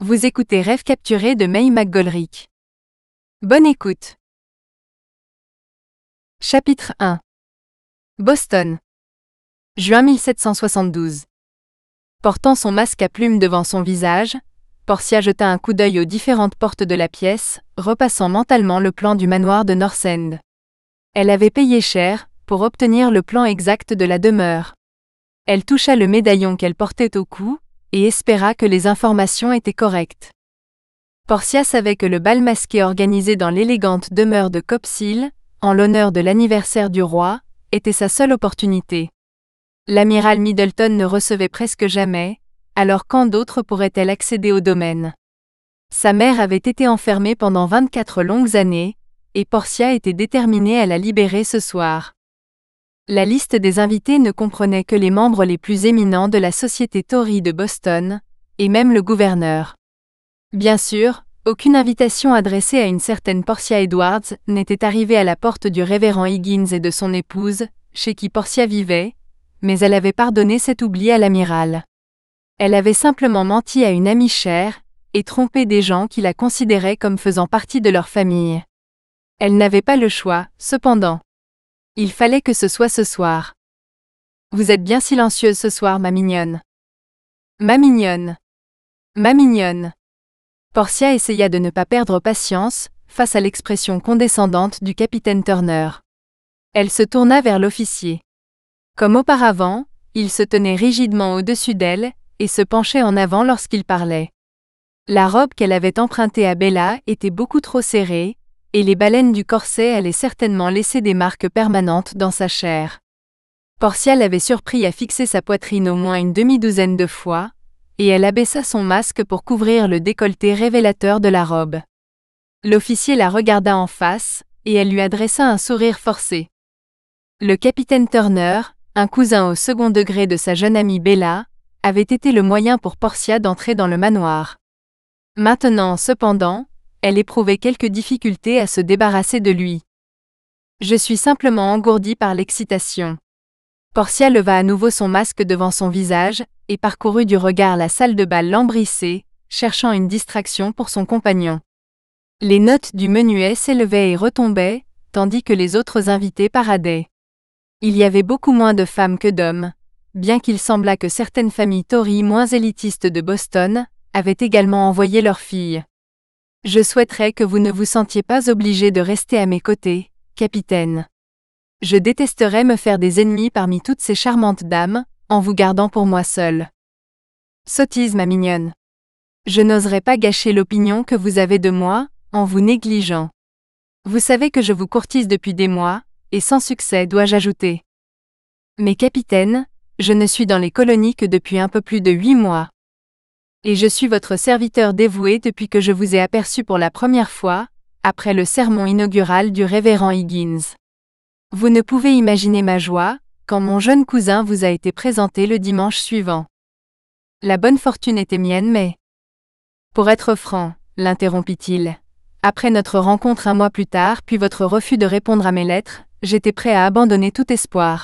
Vous écoutez Rêve capturé de May McGoldrick. Bonne écoute. Chapitre 1. Boston. Juin 1772. Portant son masque à plumes devant son visage, Portia jeta un coup d'œil aux différentes portes de la pièce, repassant mentalement le plan du manoir de North End. Elle avait payé cher pour obtenir le plan exact de la demeure. Elle toucha le médaillon qu'elle portait au cou et espéra que les informations étaient correctes. Portia savait que le bal masqué organisé dans l'élégante demeure de Copp's Hill, en l'honneur de l'anniversaire du roi, était sa seule opportunité. L'amiral Middleton ne recevait presque jamais, alors quand d'autres pourraient-elles accéder au domaine? Sa mère avait été enfermée pendant 24 longues années, et Portia était déterminée à la libérer ce soir. La liste des invités ne comprenait que les membres les plus éminents de la société Tory de Boston, et même le gouverneur. Bien sûr, aucune invitation adressée à une certaine Portia Edwards n'était arrivée à la porte du révérend Higgins et de son épouse, chez qui Portia vivait, mais elle avait pardonné cet oubli à l'amiral. Elle avait simplement menti à une amie chère, et trompé des gens qui la considéraient comme faisant partie de leur famille. Elle n'avait pas le choix, cependant. Il fallait que ce soit ce soir. Vous êtes bien silencieuse ce soir, ma mignonne. Ma mignonne. Ma mignonne. Portia essaya de ne pas perdre patience, face à l'expression condescendante du capitaine Turner. Elle se tourna vers l'officier. Comme auparavant, il se tenait rigidement au-dessus d'elle, et se penchait en avant lorsqu'il parlait. La robe qu'elle avait empruntée à Bella était beaucoup trop serrée, et les baleines du corset allaient certainement laisser des marques permanentes dans sa chair. Portia l'avait surpris à fixer sa poitrine au moins une demi-douzaine de fois, et elle abaissa son masque pour couvrir le décolleté révélateur de la robe. L'officier la regarda en face, et elle lui adressa un sourire forcé. Le capitaine Turner, un cousin au second degré de sa jeune amie Bella, avait été le moyen pour Portia d'entrer dans le manoir. Maintenant, cependant, elle éprouvait quelques difficultés à se débarrasser de lui. Je suis simplement engourdie par l'excitation. Portia leva à nouveau son masque devant son visage, et parcourut du regard la salle de bal lambrissée, cherchant une distraction pour son compagnon. Les notes du menuet s'élevaient et retombaient, tandis que les autres invités paradaient. Il y avait beaucoup moins de femmes que d'hommes, bien qu'il semblât que certaines familles Tory moins élitistes de Boston avaient également envoyé leurs filles. Je souhaiterais que vous ne vous sentiez pas obligé de rester à mes côtés, capitaine. Je détesterais me faire des ennemis parmi toutes ces charmantes dames, en vous gardant pour moi seule. Sottise, ma mignonne. Je n'oserais pas gâcher l'opinion que vous avez de moi, en vous négligeant. Vous savez que je vous courtise depuis des mois, et sans succès, dois-je ajouter. Mais capitaine, je ne suis dans les colonies que depuis un peu plus de 8 mois. Et je suis votre serviteur dévoué depuis que je vous ai aperçu pour la première fois, après le sermon inaugural du révérend Higgins. Vous ne pouvez imaginer ma joie, quand mon jeune cousin vous a été présenté le dimanche suivant. La bonne fortune était mienne, mais... Pour être franc, l'interrompit-il, après notre rencontre un mois plus tard puis votre refus de répondre à mes lettres, j'étais prêt à abandonner tout espoir.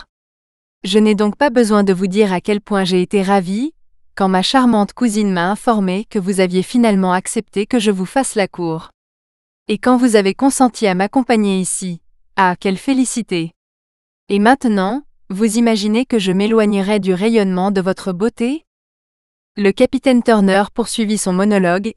Je n'ai donc pas besoin de vous dire à quel point j'ai été ravie, quand ma charmante cousine m'a informé que vous aviez finalement accepté que je vous fasse la cour. Et quand vous avez consenti à m'accompagner ici, ah, quelle félicité! Et maintenant, vous imaginez que je m'éloignerai du rayonnement de votre beauté? Le capitaine Turner poursuivit son monologue